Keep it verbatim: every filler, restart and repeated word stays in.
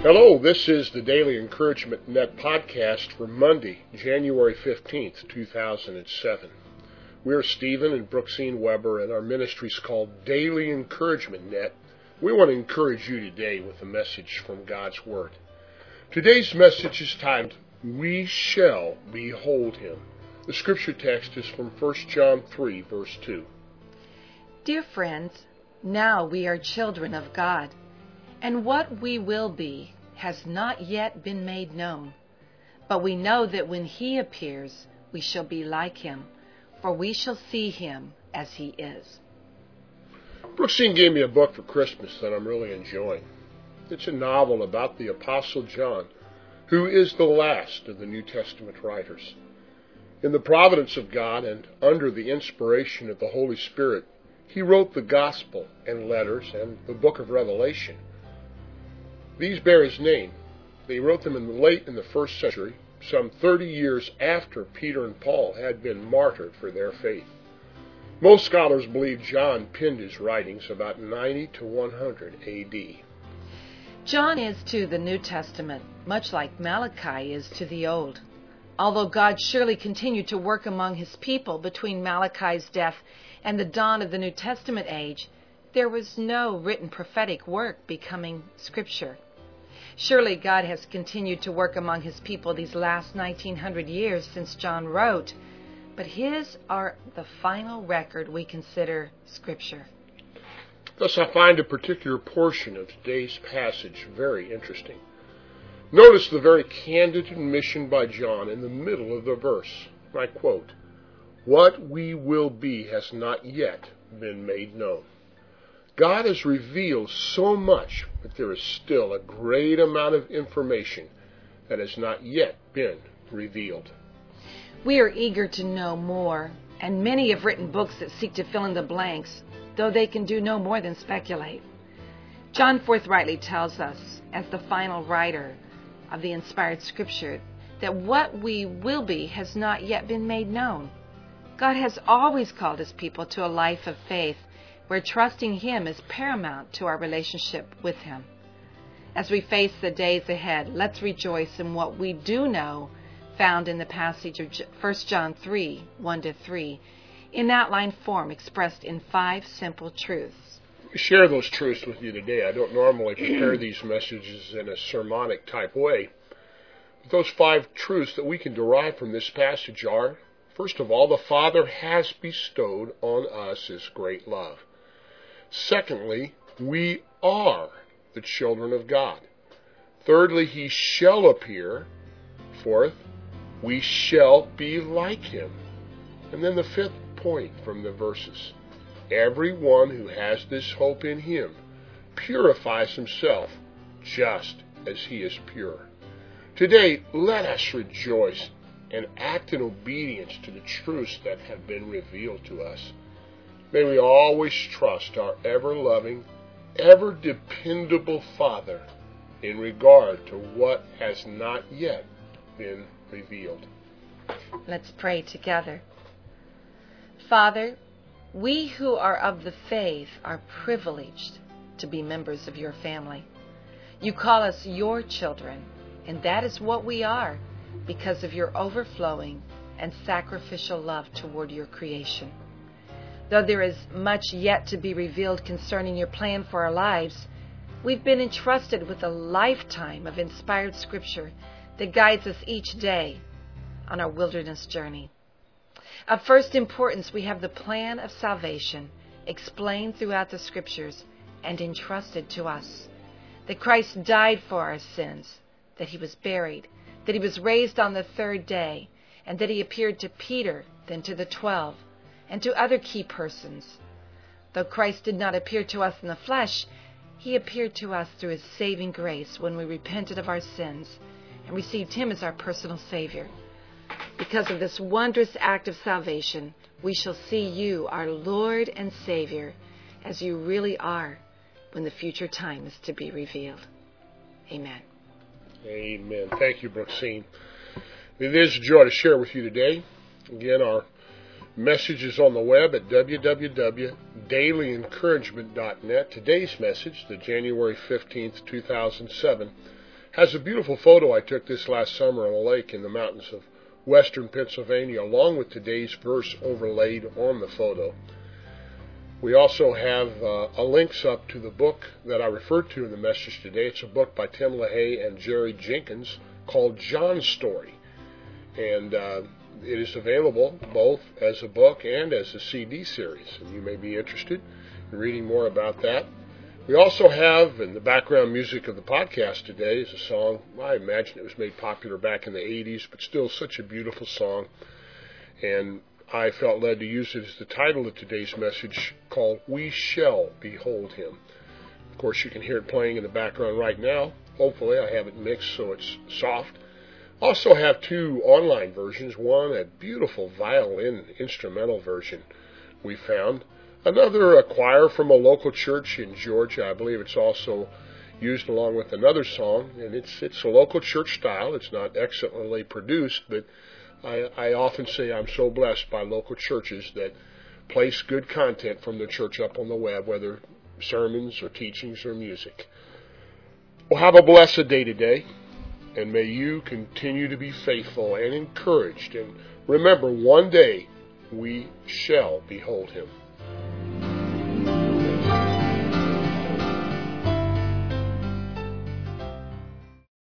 Hello, this is the Daily Encouragement Net podcast for Monday, January fifteenth, two thousand seven. We're Stephen and Brooksine Weber, and our ministry is called Daily Encouragement Net. We want to encourage you today with a message from God's Word. Today's message is titled, We Shall Behold Him. The scripture text is from First John three, verse two. Dear friends, now we are children of God, and what we will be has not yet been made known. But we know that when He appears, we shall be like Him, for we shall see Him as He is. Brooksine gave me a book for Christmas that I'm really enjoying. It's a novel about the Apostle John, who is the last of the New Testament writers. In the providence of God and under the inspiration of the Holy Spirit, he wrote the Gospel and letters and the book of Revelation. These bear his name. They wrote them in the late in the first century, some thirty years after Peter and Paul had been martyred for their faith. Most scholars believe John penned his writings about ninety to one hundred A D. John is to the New Testament much like Malachi is to the Old. Although God surely continued to work among His people between Malachi's death and the dawn of the New Testament age, there was no written prophetic work becoming Scripture. Surely God has continued to work among His people these last nineteen hundred years since John wrote, but His are the final record we consider Scripture. Thus I find a particular portion of today's passage very interesting. Notice the very candid admission by John in the middle of the verse. I quote, What we will be has not yet been made known. God has revealed so much, but there is still a great amount of information that has not yet been revealed. We are eager to know more, and many have written books that seek to fill in the blanks, though they can do no more than speculate. John forthrightly tells us, as the final writer of the inspired Scripture, that what we will be has not yet been made known. God has always called His people to a life of faith, where trusting Him is paramount to our relationship with Him. As we face the days ahead, let's rejoice in what we do know, found in the passage of First John three, one to three, in outline form expressed in five simple truths. I share those truths with you today. I don't normally prepare these messages in a sermonic type way. But those five truths that we can derive from this passage are, first of all, the Father has bestowed on us His great love. Secondly, we are the children of God. Thirdly, He shall appear. Fourth, we shall be like Him. And then the fifth point from the verses. Everyone who has this hope in Him purifies himself just as He is pure. Today, let us rejoice and act in obedience to the truths that have been revealed to us. May we always trust our ever-loving, ever-dependable Father in regard to what has not yet been revealed. Let's pray together. Father, we who are of the faith are privileged to be members of Your family. You call us Your children, and that is what we are because of Your overflowing and sacrificial love toward Your creation. Though there is much yet to be revealed concerning Your plan for our lives, we've been entrusted with a lifetime of inspired Scripture that guides us each day on our wilderness journey. Of first importance, we have the plan of salvation explained throughout the Scriptures and entrusted to us. That Christ died for our sins, that He was buried, that He was raised on the third day, and that He appeared to Peter, then to the twelve, and to other key persons. Though Christ did not appear to us in the flesh, He appeared to us through His saving grace when we repented of our sins and received Him as our personal Savior. Because of this wondrous act of salvation, we shall see You, our Lord and Savior, as You really are when the future time is to be revealed. Amen. Amen. Thank you, Brooksine. It is a joy to share with you today. Again, our message is on the web at w w w dot daily encouragement dot net. Today's message, the January fifteenth, two thousand seven, has a beautiful photo I took this last summer on a lake in the mountains of western Pennsylvania, along with today's verse overlaid on the photo. We also have uh, a links up to the book that I referred to in the message today. It's a book by Tim LaHaye and Jerry Jenkins called John's Story. And uh, it is available both as a book and as a C D series. And you may be interested in reading more about that. We also have, in the background music of the podcast today, is a song, I imagine it was made popular back in the eighties, but still such a beautiful song. And I felt led to use it as the title of today's message, called We Shall Behold Him. Of course, you can hear it playing in the background right now. Hopefully, I have it mixed so it's soft. Also have two online versions. One, a beautiful violin instrumental version we found. Another, a choir from a local church in Georgia. I believe it's also used along with another song, and it's it's a local church style. It's not excellently produced, but I, I often say I'm so blessed by local churches that place good content from the church up on the web, whether sermons or teachings or music. Well, have a blessed day today, and may you continue to be faithful and encouraged. And remember, one day we shall behold Him.